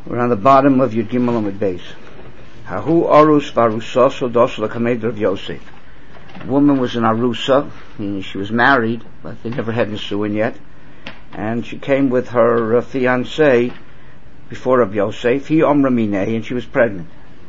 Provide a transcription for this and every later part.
We're on the bottom of Yud Gimel Amud Beis. Hahu Arus Varusoso Dos LaKamed Rav Yosef. Woman was an Arusa, meaning she was married, but they never had Nisuin yet. And she came with her fiancé before Rav Yosef. He Omra Minei, and she was pregnant.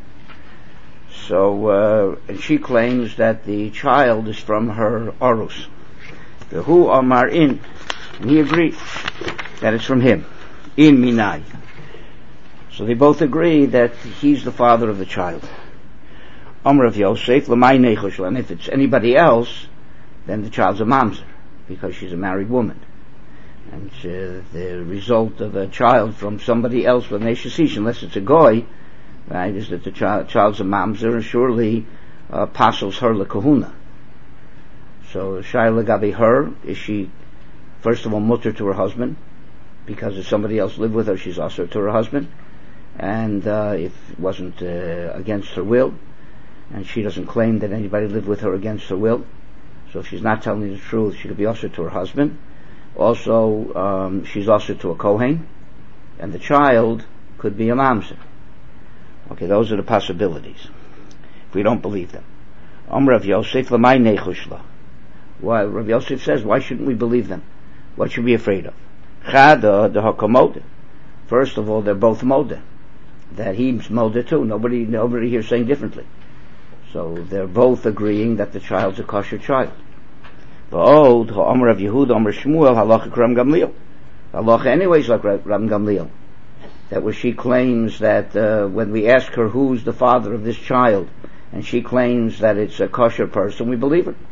So, and she claims that the child is from her Arus. The Hu Amar In, and he agreed that it's from him. In Minai. So they both agree that he's the father of the child. Amr of Yosef, L'may Nechush, and if it's anybody else, then the child's a mamzer, because she's a married woman. And the result of a child from somebody else with Neshasish, unless it's a goy, right, is that the child's a mamzer, and surely passes her lekahuna. So Shaila Gabi her, is she, first of all, mutter to her husband, because if somebody else lived with her, she's also to her husband. And if it wasn't against her will, and she doesn't claim that anybody lived with her against her will, so if she's not telling the truth, she could be usher to her husband. Also, she's usher to a Kohen, and the child could be a mamzer. Okay, those are the possibilities, if we don't believe them. Rav Yosef, L'may Nechushla. Why, Rav Yosef says, why shouldn't we believe them? What should we be afraid of? Chada the Hakamode. First of all, they're both Modeh. That he's Modeh too. Nobody here is saying differently. So they're both agreeing that the child's a kosher child. V'od ha'omer of Yehuda, omer Shmuel, halacha Ram Gamliel. Halacha anyways like Ram Gamliel. That where she claims that when we ask her who's the father of this child, and she claims that it's a kosher person, we believe her.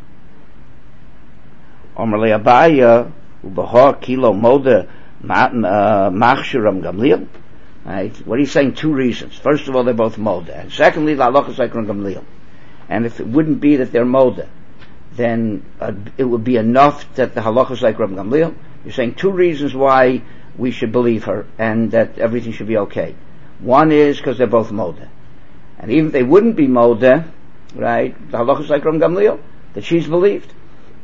Omer le'abaya, u'bahar kilo Modeh, machshir Ram Gamliel. Right? What he's saying, two reasons. First of all, they're both Modeh. And secondly, the halacha is like Ram Gamliel. And if it wouldn't be that they're Modeh, then it would be enough that the halacha is like Ram Gamliel. You're saying two reasons why we should believe her and that everything should be okay. One is because they're both Modeh. And even if they wouldn't be Modeh, right, the halacha is like Ram Gamliel, that she's believed.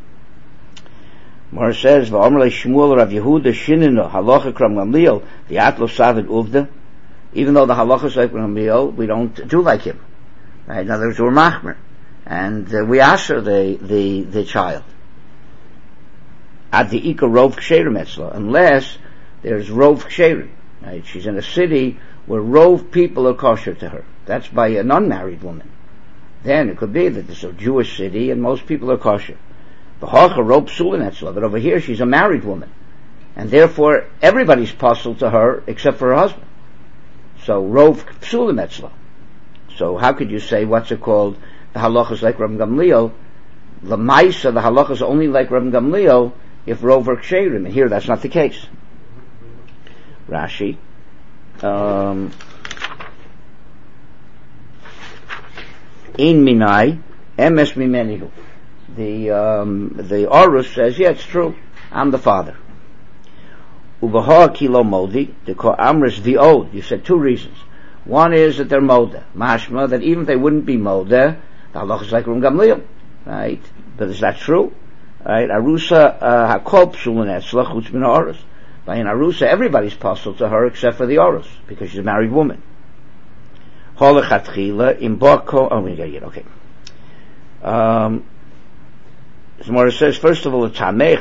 Mor says, "V'omer Shmuel Rav Yehuda shinenu halacha Ram Gamliel the atlo savid uvda." Even though the halacha is like Ram Gamliel, we don't do like him. Right? In other words, we're machmer, and we asher the child. Ad the ika rov ksherim etzla, unless there's rov ksherim. Right? She's in a city where rov people are kosher to her. That's by an unmarried woman. Then it could be that it's a Jewish city and most people are kosher. But over here she's a married woman, and therefore everybody's puzzled to her except for her husband. So rov psulim etzla. So how could you say what's it called? The halacha is like Rav Gamliel. L'maisa, the halacha is only like Rav Gamliel if rov are ksherim, and here that's not the case. Rashi. In minai emes mimenihu. The Orus says, yeah, it's true. I'm the father. Ubaha kilo modi, the ko amris v'od. You said two reasons. One is that they're Modeh. Mashma, that even if they wouldn't be Modeh, the halacha is like Ram Gamliel. Right? But is that true? Right? Arusa, hakol psulun etzla chutz min Orus. By an Arusa, everybody's puzzled to her except for the Orus, because she's a married woman. Holechatchila, imboko, oh, we gotta get, okay. Gemara says, first of all,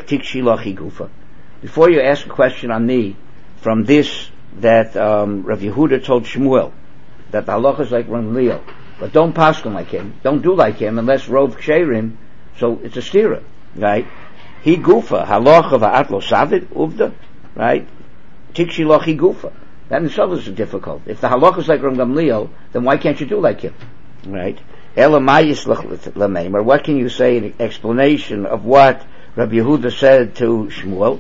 before you ask a question on me, from this that Rav Yehuda told Shmuel that the halacha is like Ram Gamliel, but don't paskin like him, don't do like him unless rov ksherim. So it's a stira, right? He gufa halacha va'atlo savid uvda, right? Tikshilochi gufa. That in itself is difficult. If the halacha is like Ram Gamliel, then why can't you do like him, right? Or what can you say in explanation of what Rabbi Yehuda said to Shmuel?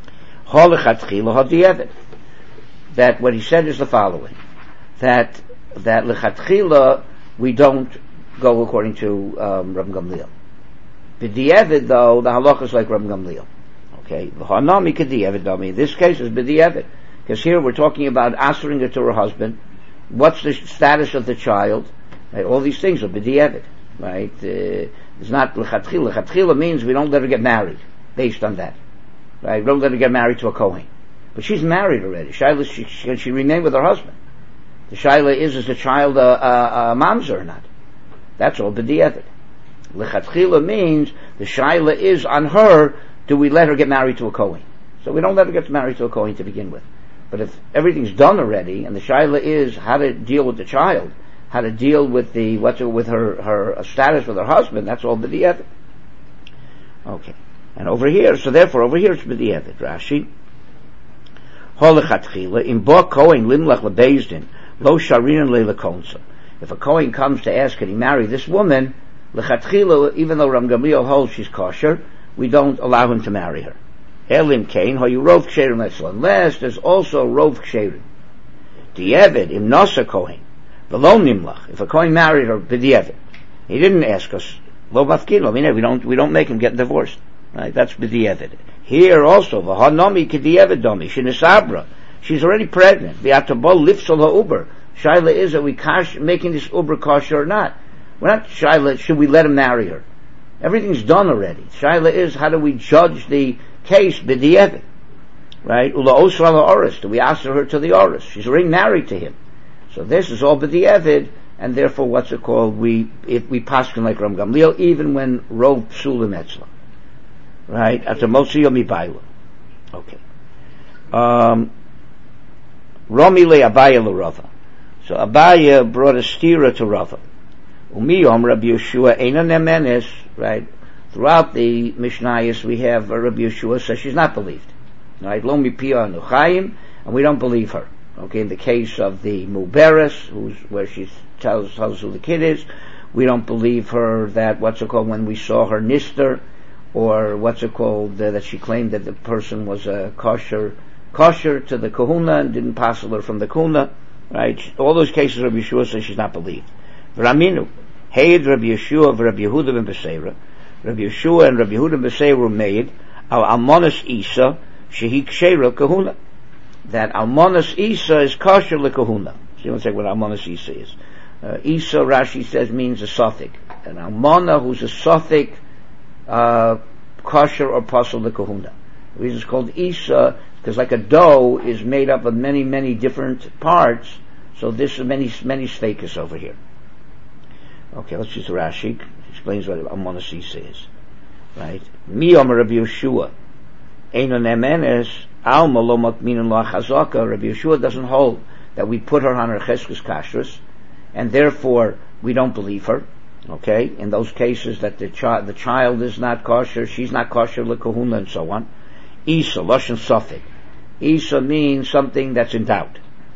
That what he said is the following: that lechatchila we don't go according to Rav Gamliel. B'di'evid though, the halacha is like Rav Gamliel. Okay, v'hanami k'di'evid dami. In this case is b'di'evid, because here we're talking about answering it to her husband. What's the status of the child? Right, all these things are b'di'evid, right? It's not l'chatchila. L'chatchila means we don't let her get married based on that, right? We don't let her get married to a Kohen. But she's married already. Shaila, can she remain with her husband? The Shaila is the child a mamzer or not? That's all b'di'evet. Lechatchila means the Shaila is on her, do we let her get married to a Kohen? So we don't let her get married to a Kohen to begin with. But if everything's done already, and the Shaila is how to deal with the child, how to deal with with her status with her husband, that's all b'di'evet. Okay. And over here, so therefore over here it's b'di'evet. Rashi. Holechatchila, in bo Kohen limlach lebezdin, lo sharinan le'lekonsa. If a Kohen comes to ask, can he marry this woman, lechatchila, even though Ram Gamliel holds she's kosher, we don't allow him to marry her. Elim kain, ho you rov ksherim etzla. Unless there's also rov ksherim. Di'evet, im nasa Kohen, v'lo nimlach. If a Kohen married her, b'di'evet. He didn't ask us, lo mafkin, we don't make him get divorced. Right? That's b'di'evet. Here also, v'hanomi k'di'evet domi, shinisabra. She's already pregnant. V'atabol lifsol ha'uber. Shaila is, are we making this uber kosher or not? We're not Shaila, should we let him marry her? Everything's done already. Shaila is, how do we judge the case b'di'evet? Right? Ula osra la'oris. Do we answer her to the oris? She's already married to him. So this is all b'di'evet, and therefore what's it called? If we paskin like Ram Gamliel, even when rov psulim etzla. Right? At the motzi yomi bayla. Okay. Romi le Abaya l'Rava. So Abaya brought a stira to Rava. Umiyom Rabbi Yeshua eina nemenes, right? Throughout the Mishnayos we have Rabbi Yeshua says she's not believed. Right? Lo mipia nuchayim, and we don't believe her. Okay, in the case of the Muberes, where she tells who the kid is, we don't believe her that, when we saw her nister, or that she claimed that the person was a kosher to the kahuna and didn't passel her from the kahuna, right? All those cases Rabbi Yeshua says she's not believed. V'raminu, Heid Rabbi Yeshua v'Rabbi Yehuda ben Beseira. Rabbi Yeshua and Rabbi Yehuda ben Beseira were made al almonas Isa shehi ksheira kahuna. That almonas Isa is kosher le kahuna. So you want to say what almonas Isa is. Isa, Rashi says, means a suffix. An almona who's a suffix, kosher or passel le kahuna. The reason it's called Isa, because like a dough is made up of many, many different parts, so this is many sfeikus over here. Okay, let's use Rashi. Explains what almonas Isa is. Right? Mi omer Rabbi Yeshua. Eino nemenes, alma lo makminin la chazaka. Rabbi Yeshua doesn't hold that we put her on her cheskes kashrus, and therefore we don't believe her. Okay? In those cases that the child is not kosher, she's not kosher le kahuna, and so on. Isa, lashon suffix. Isa means something that's in doubt.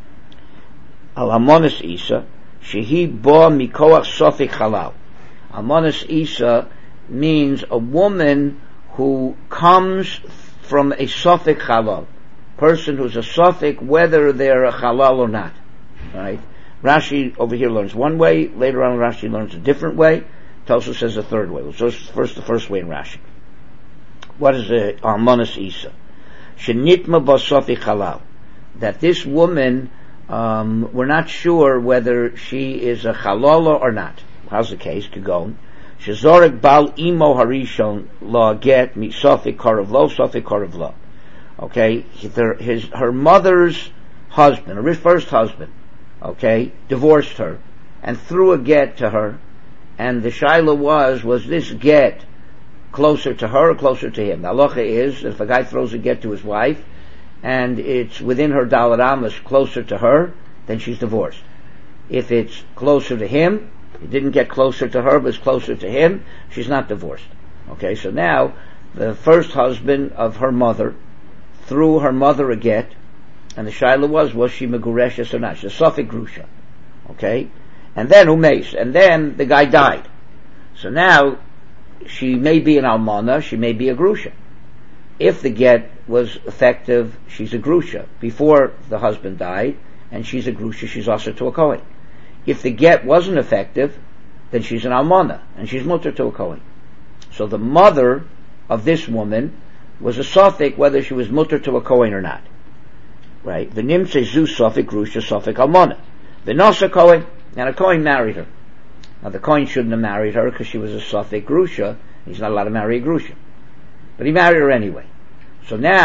Al almonas Isa, shehi bo mikoach suffix halal. Almonas Isa means a woman who comes from a suffix halal. Person who's a suffix, whether they're a halal or not. Right? Rashi over here learns one way, later on Rashi learns a different way, Tosfos says a third way. So first the first way in Rashi. What is the almonas Isa? Shenitma b'suffix halal. That this woman, we're not sure whether she is a halala or not. How's the case? Kagon. Shezorek bal imo harishon la get mi suffix karav lo suffix karav lo. Okay, her mother's husband, her first husband, okay, divorced her and threw a get to her, and the shaila was this get closer to her or closer to him? The halacha is that if a guy throws a get to his wife and it's within her daled amos closer to her, then she's divorced. If it's closer to him, it didn't get closer to her but it's closer to him, she's not divorced. Okay, so now the first husband of her mother threw her mother a get, and the shaila was she megureshes or not? She's a suffix grusha. Okay, and then umeis, and then the guy died. So now she may be an almana, she may be a grusha. If the get was effective, she's a grusha before the husband died, and she's a grusha, she's also to a kohen. If the get wasn't effective, then she's an almana, and she's mutter to a kohen. So the mother of this woman was a suffix, whether she was mutter to a kohen or not. Right? The nimtze zu suffix grusha suffix almana. The nasa kohen, and a kohen married her. Now the kohen shouldn't have married her because she was a suffix grusha. He's not allowed to marry a grusha. But he married her anyway. So now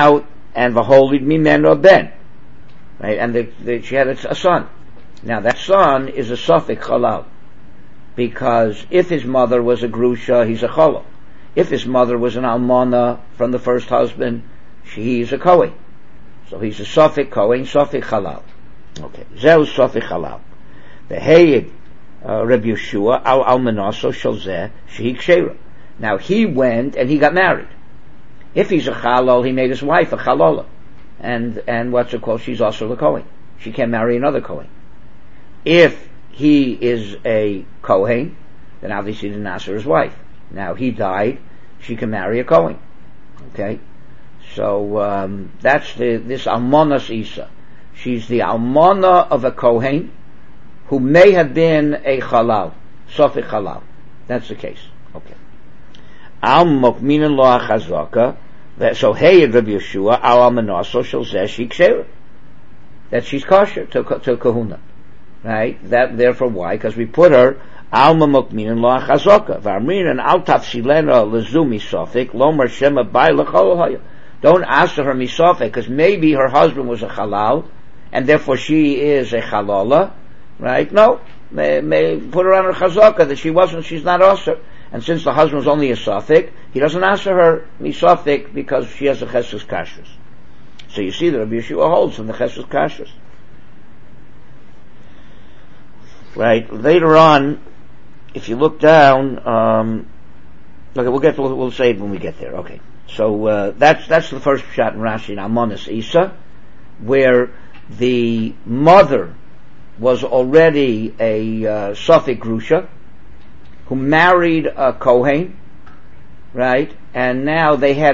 and v'holid mimeno ben. Right, and she had a son. Now that son is a suffix chalal, because if his mother was a grusha, he's a chalal. If his mother was an almana from the first husband, he's a kohen. So he's a suffix kohen, suffix chalal. Okay, zeu suffix chalal. The heyid Rabbi Yeshua al almanaso shel zeh shehi kshera. Now he went and he got married. If he's a chalal, he made his wife a chalola. And what's it called? She's also a Kohen. She can't marry another Kohen. If he is a Kohen, then obviously he didn't answer his wife. Now he died, she can marry a Kohen. Okay? So, that's this Almonas Isa. She's the Almona of a Kohen who may have been a Chalal. Sofik Chalal. That's the case. Okay. Al Mokminin Lo HaChazaka. So hey, Rabbi Yeshua, al almanaso shel zeh shehi kshera, that she's kosher to kahuna, right? That therefore why? Because we put her alma mokminin lo achazaka v'amrin and al tafsilena lezu misofik lomer shema bay lechol. Don't ask her misofik because maybe her husband was a halal and therefore she is a halala, right? No, may put her on her chazaka that she wasn't. She's not also. And since the husband was only a suffix, he doesn't answer her misafik because she has a chesus kashrus. So you see that Rabbi Yeshua holds from the chesus kashrus. Right. Later on, if you look down, okay, we'll say it when we get there. Okay. So that's the first shot in Rashi in Almonas Isa, where the mother was already a suffix grusha, who married a Kohen, right? And now they had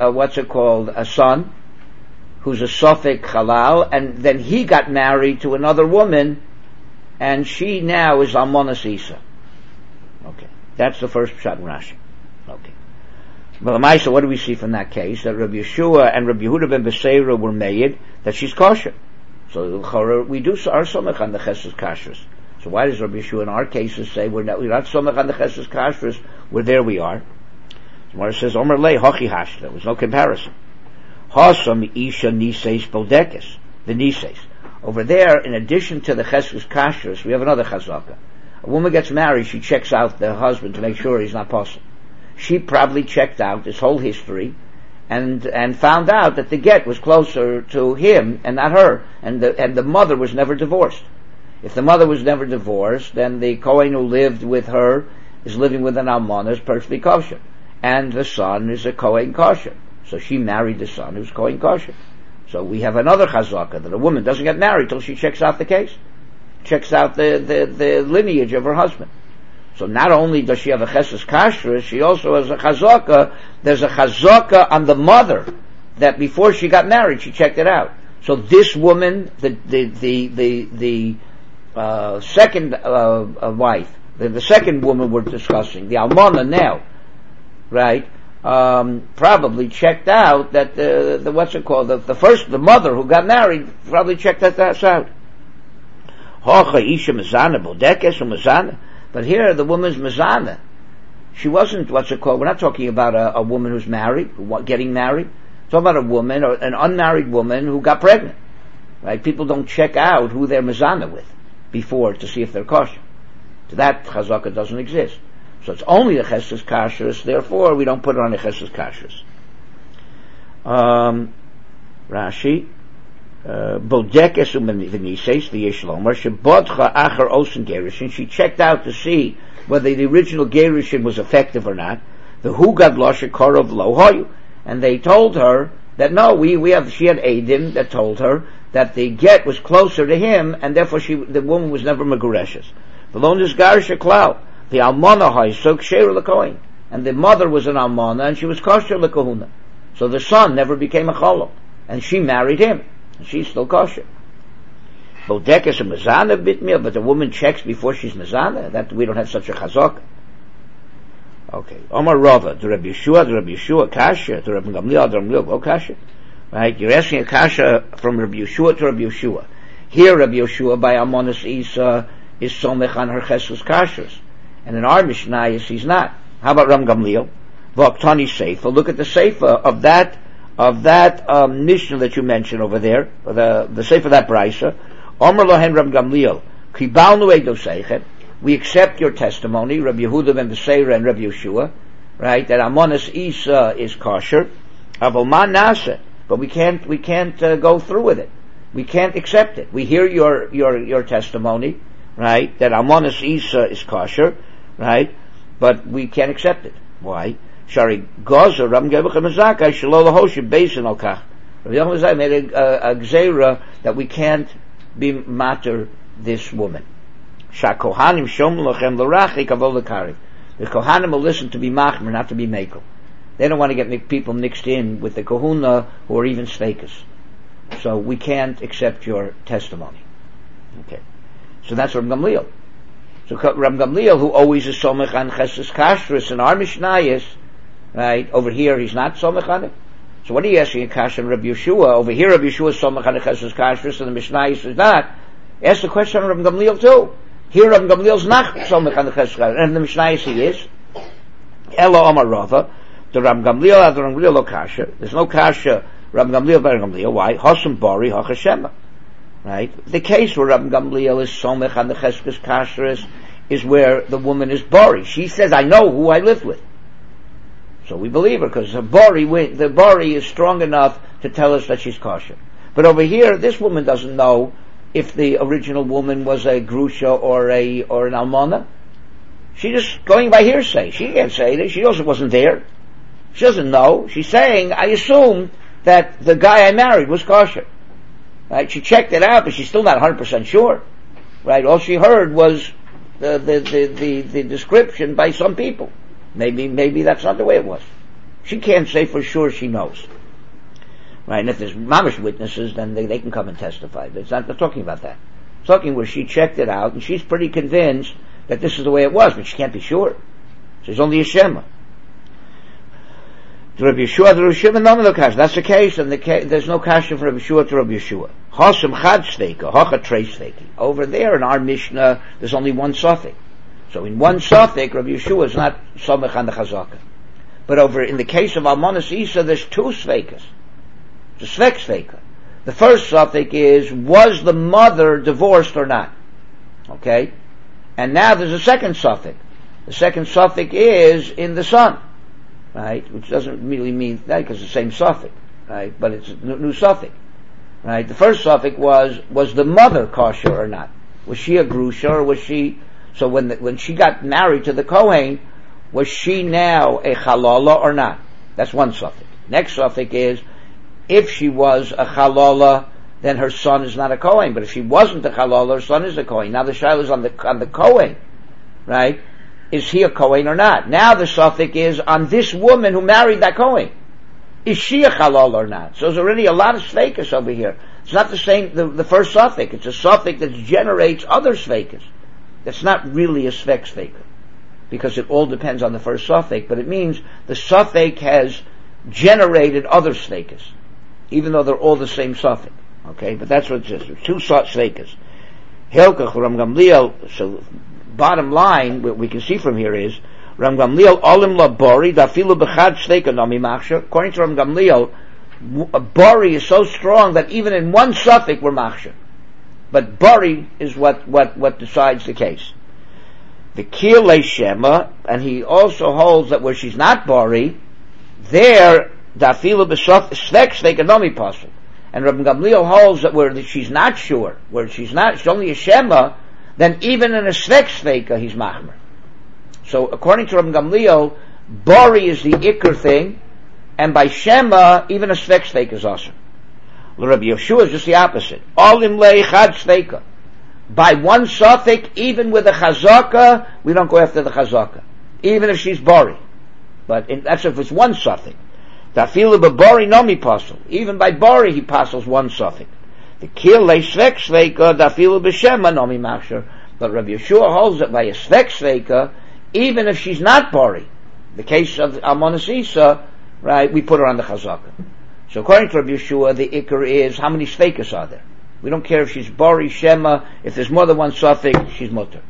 a son, who's a Sofik Halal, and then he got married to another woman, and she now is Almonas Isa. Okay. That's the first shot in Rashi. Okay. But Lamaisa, what do we see from that case? That Rabbi Yeshua and Rabbi Yehuda ben Beseira were made, that she's kosher. So we do our somech on the Chesed Kashrus. So why does Rabbi Yeshua in our cases say we're not somech on the Chesed Kashrus? We're there we are. Gemara says Omer lei hochi hashta. There was no comparison. Hasam isha niseis bodekes, the niseis. Over there, in addition to the Chesed Kashrus, we have another chazaka. A woman gets married, she checks out the husband to make sure he's not possible. She probably checked out his whole history and found out that the get was closer to him and not her, and the mother was never divorced. If the mother was never divorced, then the Kohen who lived with her is living with an almana, is perfectly kosher. And the son is a Kohen kosher. So she married the son who's Kohen kosher. So we have another chazaka, that a woman doesn't get married till she checks out the case. Checks out the lineage of her husband. So not only does she have a cheses kashrus, she also has a chazaka. There's a chazaka on the mother that before she got married, she checked it out. So this woman, the second wife, the second woman we're discussing, the almana now, right? Probably checked out that the what's it called? The mother who got married probably checked that out. But here the woman's mezana. She wasn't what's it called? We're not talking about a woman who's married, getting married. We're talking about a woman or an unmarried woman who got pregnant. Right? People don't check out who they're mezana with before to see if they're kosher. So that chazaka doesn't exist. So it's only the cheses kashrus, therefore we don't put it on the cheses kashrus. Rashi, Bodekes u'menises v'yesh lomer shebodcha achar osen gerushin. She checked out to see whether the original gerushin was effective or not. The hugad losher korov lo hoyu, and they told her that no, she had Eidim that told her that the get was closer to him, and therefore the woman was never megureshes. V'lo nisgarisha klal. The almana haisok sheir lekohen, and the mother was an almana, and she was kosher lekahuna. So the son never became a cholol, and she married him, and she's still kosher. Bodekes a mezana bitmil, but the woman checks before she's mezana. That we don't have such a chazaka. Okay, Omar Rava, the Rabbi Yeshua kasha, the Rabbi Gamliel, go kasha. Right, you're asking a kasha from Rabbi Yeshua to Rabbi Yeshua. Here, Rabbi Yeshua by Almonas Isa is somech on her chesus kashrus. And in our Mishnah, he's not. How about Ram Gamliel? V'aktani Seifa. Look at the Seifa of that of that Mishnah that you mentioned over there, or the Sefer that Brisa, Omer Lohen Rab Gamliel, Kibalnu Edo Seichet, we accept your testimony, Rabbi Yehuda ben Beseira and Rabbi Yeshua, right, that Amonis Isa is kosher, Aval Ma Nase, but we can't go through with it. We can't accept it. We hear your testimony, right, that Amonis Isa is kosher, right, but we can't accept it. Why? Shari Gozer Ram Gebechem Zakai Shalol Hoshim Basin Al Kach. Rabbi Yochanan made a gzeira that we can't be matter this woman. Shakohanim Shom Lochem L'Rachi Kavol L'Kari. The Kohanim will listen to be machmer, not to be mekel. They don't want to get people mixed in with the Kohuna who are even sveikas. So we can't accept your testimony. Okay. So that's Rab Gamliel. So Rab Gamliel, who always is somech on Chesed Kashrus in our Mishnayos, right, over here he's not somech on it. So what are you asking in Kasher and Rabbi Yeshua? Over here Rabbi Yeshua is somech on Chesed Kashrus and the Mishnayos is not. Ask the question on Rab Gamliel too. Here Rab Gamliel's not somech on the Chesed Kashrus, and the Mishnayos he is. Elo Amar Rava, the Rab Gamliel, the Rab Gamliel lo Kasher. There's no Kasher Rab Gamliel by Rab Gamliel. Why? Hosam Bari Hachashema. Right? The case where Rab Gamliel is somech on the Cheskes Kashrus is where the woman is Bari. She says, I know who I lived with. So we believe her, because the Bari is strong enough to tell us that she's kosher. But over here, this woman doesn't know if the original woman was a Grusha or an Almana. She's just going by hearsay. She can't say that. She also wasn't there. She doesn't know. She's saying, I assume that the guy I married was kosher. Right? She checked it out, but she's still not 100% sure. Right? All she heard was the description by some people. Maybe that's not the way it was. She can't say for sure she knows. Right? And if there's mamish witnesses, then they can come and testify. But it's not talking about that. It's talking where she checked it out, and she's pretty convinced that this is the way it was, but she can't be sure. She's only a shema. To Rabbi Yeshua, to Rabbi Shimon, no kash. That's the case, and there's no kash from Rabbi Yeshua to Rabbi Yeshua. Hosam chad steika, hocha trei steiki. Over there in our Mishnah, there's only one suffix. So in one suffix, Rabbi Yeshua is not somech on the chazaka. But over in the case of Almonas Isa, there's two sveikas. It's a svek sveika. The first suffix is, was the mother divorced or not? Okay? And now there's a second suffix. The second suffix is in the son. Right? Which doesn't really mean that, because it's the same suffix. Right? But it's a new suffix. Right? The first suffix was the mother kosher or not? Was she a grusha, or was she, so when she got married to the Kohen, was she now a halala or not? That's one suffix. Next suffix is, if she was a halala, then her son is not a Kohen. But if she wasn't a halala, her son is a Kohen. Now the shaila is on the Kohen. Right? Is he a Kohen or not? Now the suffix is on this woman who married that Kohen. Is she a halal or not? So there's already a lot of sveikas over here. It's not the same, the first suffix. It's a suffix that generates other sveikas. That's not really a svek sveika, because it all depends on the first suffix, but it means the suffix has generated other sveikas, even though they're all the same suffix. Okay, but that's what it says. There's two sveikas. Hilkach Ram Gamliel, so bottom line, what we can see from here is, Ram Gamliel olim la bori dafilu b'chad sveika nami machshir. According to Ram Gamliel, bori is so strong that even in one suffix we're machshir. But bari is what decides the case. The kile shema, and he also holds that where she's not bari, there dafilu b'svek sveika nami pasul. And Rabbi Gamliel holds that where she's not sure, where she's only a shema, then even in a svek sveika he's machmer. So according to Rabbi Gamliel, bari is the ikr thing, and by shema even a svek sveika is awesome. Rabbi Yeshua is just the opposite. Olim lei chad sveika. By one suffix, even with a chazaka, we don't go after the chazaka, even if she's bari. But that's if it's one suffix. Dafilu b'bari nomi pasul. Even by bari he passes one suffix. The kil lei svek sveika dafilu b'shema nomi machshir. But Rabbi Yeshua holds that by a svek sveika, even if she's not bari, the case of Almonas Isa, right, we put her on the chazaka. So according to Rabbi Yeshua, the ikr is how many sveikas are there. We don't care if she's bari, shema. If there's more than one suffix, she's mutter.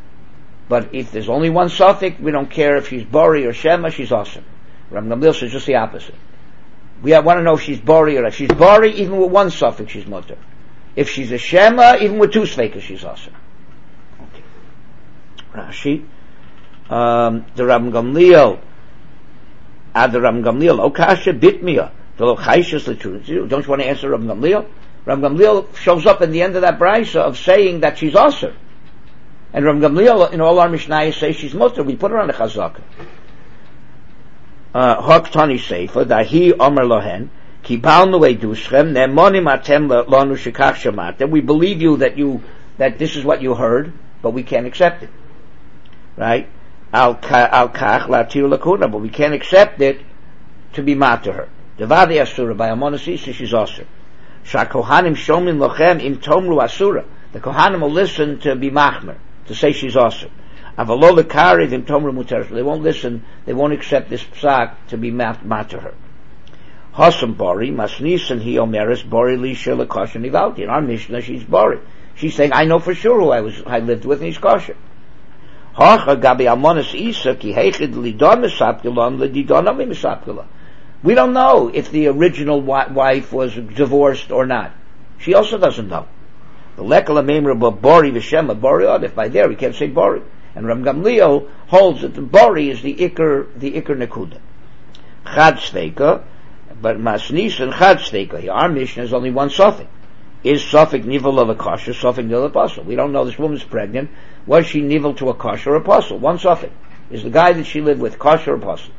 But if there's only one suffix, we don't care if she's bari or shema, she's awesome. Rabbi Gamliel says just the opposite. we want to know if she's bori or if she's bori, even with one suffix, she's mutter. If she's a shema, even with two sveikas, she's also. Okay. Rashi, the Rabban Gamliel, the Rabban Gamliel, Okasha bitmiya, the lo chayshes l'truth. Don't you want to answer Rabban Gamliel? Rabban Gamliel shows up in the end of that brisa of saying that she's also. And Rabban Gamliel, in all our Mishnayos, say she's mutter. We put her on the chazaka. Hoktani Seifa, Dahi Omer Lohen, Kibalnu Eduschem, Nemonim Atem Lonu Shekach Shemata. We believe you that this is what you heard, but we can't accept it. Right? Al Kach Latir Lakuna, but we can't accept it to be mat to her. Devadi Asura, by Amonas Isa, she's Asur. Shakohanim Shomin Lochem Im Tomru Asura. The Kohanim will listen to be Machmer, to say she's Asur. They won't listen, they won't accept this psak to be mat to her. Hasam Bori, Masnisan he omeris, Bori Lisha Lakosha Nivalti. In our Mishnah, she's Bori. She's saying, I know for sure who I lived with, and he's kosher. Hacha Gabi Amonis Isa, Ki Hechid Lidon Misapkulon, Lidon Ami Misapkula. We don't know if the original wife was divorced or not. She also doesn't know. The Lekala Memra Bori Vishema, Bori, if by there we can't say Bori. And Ram Gamliel holds that the Bori is the Iker Nekuda. Chad Steika, but Masnis and Chad Steika. Our Mishnah is only one suffix. Is suffix nivel of a kosher, suffix nivel apostle? We don't know this woman's pregnant. Was she nivel to a kosher apostle? One suffix. Is the guy that she lived with kosher apostle?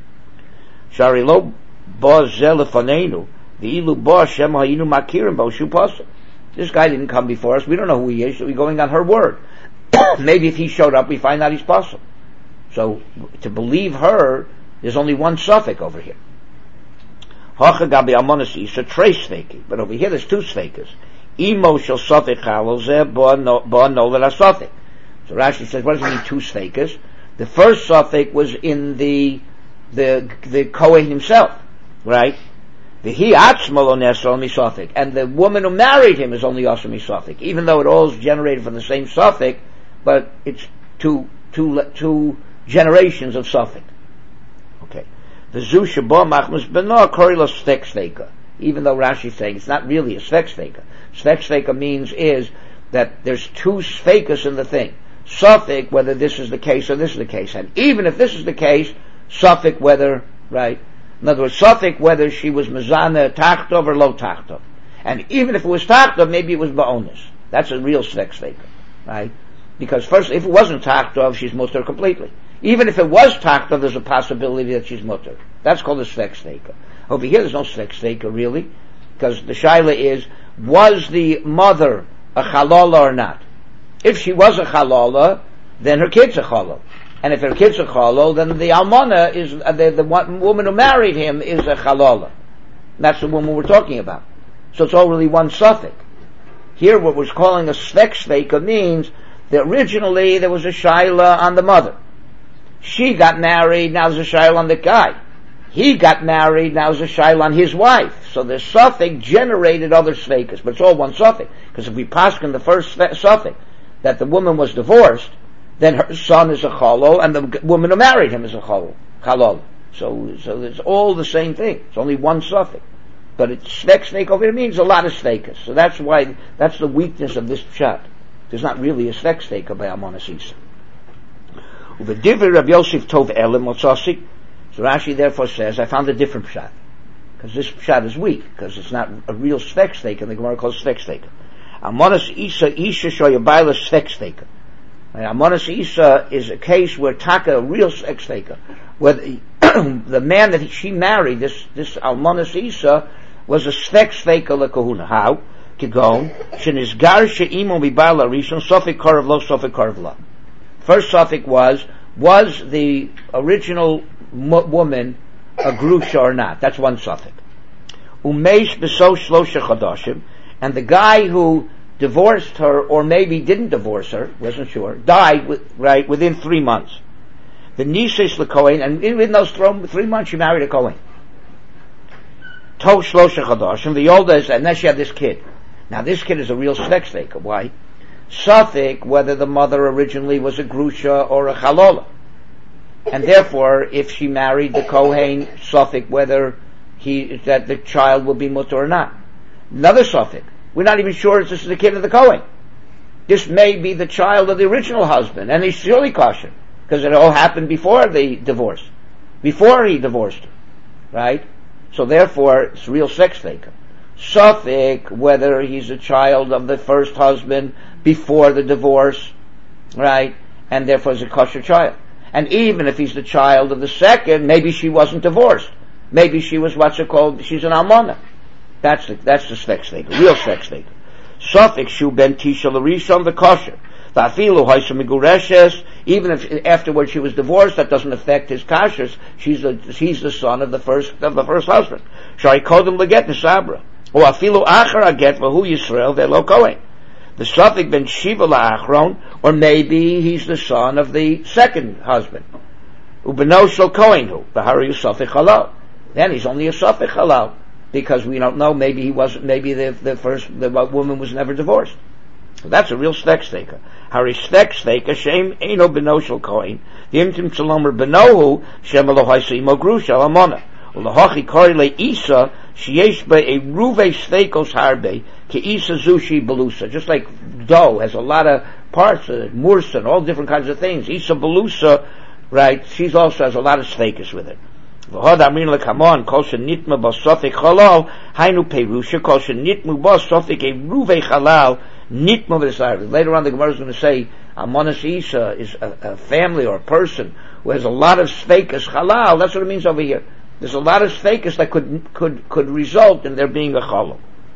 Shari lo bo zelefanenu, the ilu bo shem ha'inu makirim bo shu apostle. This guy didn't come before us. We don't know who he is, so we're going on her word. Maybe if he showed up, we find out he's possible. So, to believe her, there's only one suffix over here. Hacha gabi amonis isa tres sveki. But over here there's two svekas. Imo shel suffix chalol zeh bo novel ha-suffix. So Rashi says, what does it mean two svekas? The first suffix was in the Kohen himself, right? The he atzmalo nesal misafik, and the woman who married him is only also misafik, even though it all is generated from the same suffix, but it's two generations of suffix. Okay. The zu shabo machmas beno korila svek sveka, even though Rashi is saying it's not really a svek sveka. Svek sveka means is that there's two svekas in the thing. Suffix, whether this is the case or this is the case, and even if this is the case, suffix whether, right? In other words, suffix whether she was mezana tachtov or lo tachtov. And even if it was tachtov, maybe it was ba'onis. That's a real svek sveka, right? Because first, if it wasn't tachtov, she's mutter completely. Even if it was tachtov, there's a possibility that she's mutter. That's called a svek sveka. Over here, there's no svek sveka really, because the shaila is, was the mother a chalala or not? If she was a chalala, then her kid's a chalal. And if her kid's a chalal, then the almana is, the woman who married him is a chalala. That's the woman we're talking about. So it's already one suffix. Here what we're calling a svek sveka means that originally there was a shaila on the mother. She got married, now there's a shaila on the guy. He got married, now there's a shaila on his wife. So the suffix generated other svekas, but it's all one suffix. Because if we paskin the first suffix, that the woman was divorced, then her son is a chalol, and the woman who married him is a chalol. So it's all the same thing. It's only one suffix. But it's svek svek over here means a lot of svekas. So that's the weakness of this pshat. There's not really a svek sveka by Amonas Isa. Uvedivrei Rabbi Yosef Tov Elim Motzosik. So Rashi therefore says, I found a different pshat. Because this pshat is weak, because it's not a real svek sveka, and the Gemara calls svek sveka. Amonas Isa shoyabayla svek sveka. Amonas Isa is a case where Taka, a real svek sveka, where the man that she married, this Amonas Isa, was a svek sveka lekahuna. How? Kigon, shenizgar she'imo mibayla rishon, sofik karav lo, sofik karav la. First suffix was the original woman a grusha or not? That's one suffix. Umeish beso shlosha chadashim, and the guy who divorced her, or maybe didn't divorce her, wasn't sure, died within 3 months. The nises lekohen, and in those 3 months she married a kohen. Tov shlosha chadashim, the oldest, and then she had this kid. Now this kid is a real svek sveka. Why? Suffix whether the mother originally was a grusha or a chalola. And therefore, if she married the kohen, suffix whether that the child will be mutter or not. Another suffix. We're not even sure if this is the kid of the Kohen. This may be the child of the original husband, and he's surely kosher, because it all happened before the divorce, before he divorced her, right? So therefore, it's real sex taker. Suffix, whether he's a child of the first husband before the divorce, right? And therefore is a kosher child. And even if he's the child of the second, maybe she wasn't divorced. Maybe she was she's an almana. That's the sex taker, real sex taker. Suffix shu ben tisha l'rishon v'kosher. Ta'afilu ha'isa migureshes. Even if afterwards she was divorced, that doesn't affect his kashers. He's the son of the first husband. Shari kodem leget nisabra. Or afilu achar aget v'hu Yisrael ve'lo kohen. The suffix ben shiva la'achron, or maybe he's the son of the second husband. Ubeno shel kohenhu v'hari suffix halal. Then he's only a suffix halal, because we don't know. Maybe he wasn't. Maybe the woman was never divorced. So that's a real sex taker. Hari sex taker shem eino beno shel kohen. The imtim tzalomer benohu shem elohaisa imo grusha alamona. Ulahachi kari le isa sheyesh be a ruve stekos harbe ke isa zushi belusa. Just like dough has a lot of parts, mursa and all different kinds of things. Isa belusa, right? She also has a lot of stekos with it. V'hod amrin lekamon kol shenitma basofik halal hainu perusha kol shenitmu basofik a ruve halal nitma v'esarv. Later on, the Gemara is going to say Amonas Isa is a family or a person who has a lot of sfeikas halal. That's what it means over here. There's a lot of sfeikas that could result in there being a halal.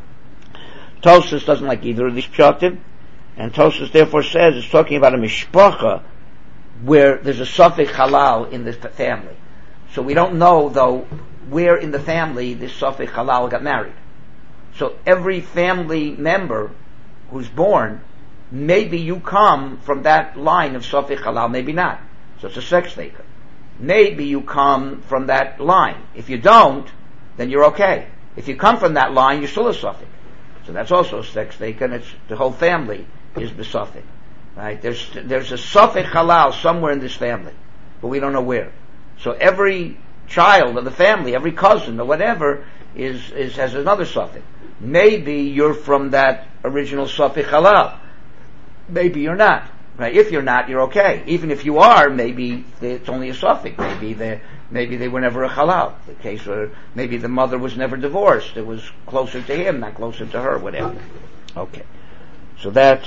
Tosfos doesn't like either of these pshatim, and Tosfos therefore says it's talking about a mishpacha where there's a suffix halal in the family. So we don't know, though, where in the family this suffix halal got married. So every family member who's born, maybe you come from that line of suffix halal, maybe not. So it's a sex taker. Maybe you come from that line. If you don't, then you're okay. If you come from that line, you're still a suffix. So that's also a sex taker, and it's the whole family is the suffix. Right? There's a suffix halal somewhere in this family, but we don't know where. So every child of the family, every cousin or whatever, has another suffix. Maybe you're from that original suffix halal. Maybe you're not. Right? If you're not, you're okay. Even if you are, maybe it's only a suffix. Maybe they were never a halal. The case where maybe the mother was never divorced. It was closer to him, not closer to her, whatever. Okay. So that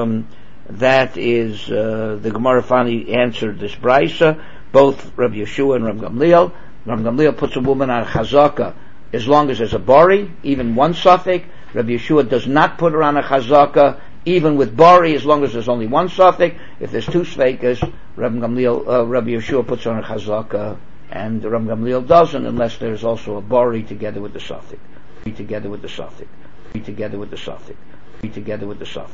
is the Gemara finally answered this brisa. Both Rabbi Yeshua and Rabbi Gamliel. Rabbi Gamliel puts a woman on chazaka as long as there's a bari, even one suffix. Rabbi Yeshua does not put her on a chazaka, even with bari, as long as there's only one suffix. If there's two sveikas, Rabbi Yeshua puts her on a chazaka, and Rabbi Gamliel doesn't, unless there's also a bari together with the suffix.